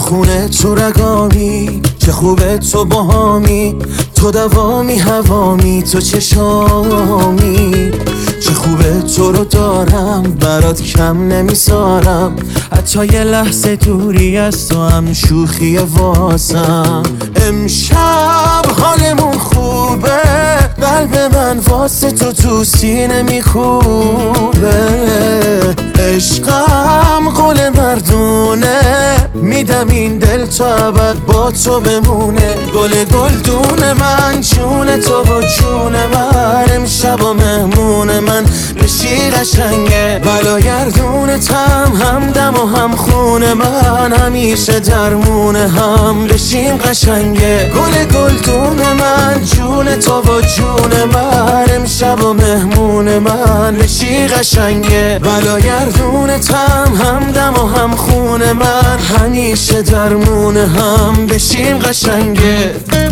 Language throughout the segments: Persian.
خونه تو رگامی، چه خوبه تو باهامی، تو دوامی هوامی، تو چشامی. چه خوبه تو رو دارم، برات کم نمیذارم، حتی یه لحظه دوری از تو هم شوخی واسم. امشب حالمون خوبه، قلب من واسه تو سینه میخوبه. عشقم قول مردونه، میدم این دل تا ابد با تو بمونه. گل گلدون من، جون تو و جون من، امشب و مهمون من بشی قشنگه. بلاگردونتم، همدم و هم خون من، همیشه درمون هم بشیم قشنگه. گل گلدون من، جون تو و جون من، امشب و مهمون من بشی قشنگه. بلاگردونتم، همدم و هم خون من، همیشه درمون هم بشیم قشنگه.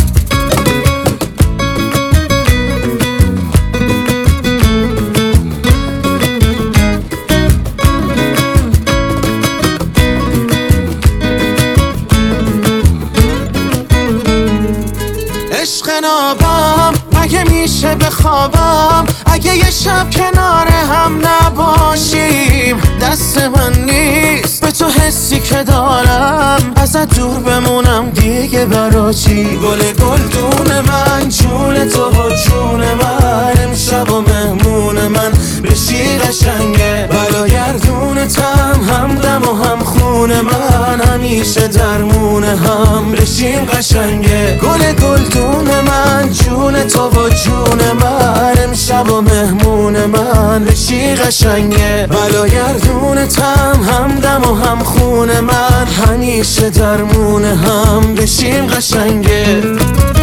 عشق نابم اگه میشه بخوابم، اگه یه شب کنار هم نباشیم. دست من نیست به تو حسی که دارم، ازت دور بمونم دیگه برا چی؟ گل گلدون من، جون تو و جون من، امشب و مهمون من بشی قشنگه. بلاگردونتم، همدم و هم خون من، همیشه درمون هم بشیم قشنگه. گل گلدون من، جون تو و جون من، امشب و مهمون من بشی قشنگه. بلاگردونتم، همدم و هم خون من، همیشه درمون هم بشیم قشنگه.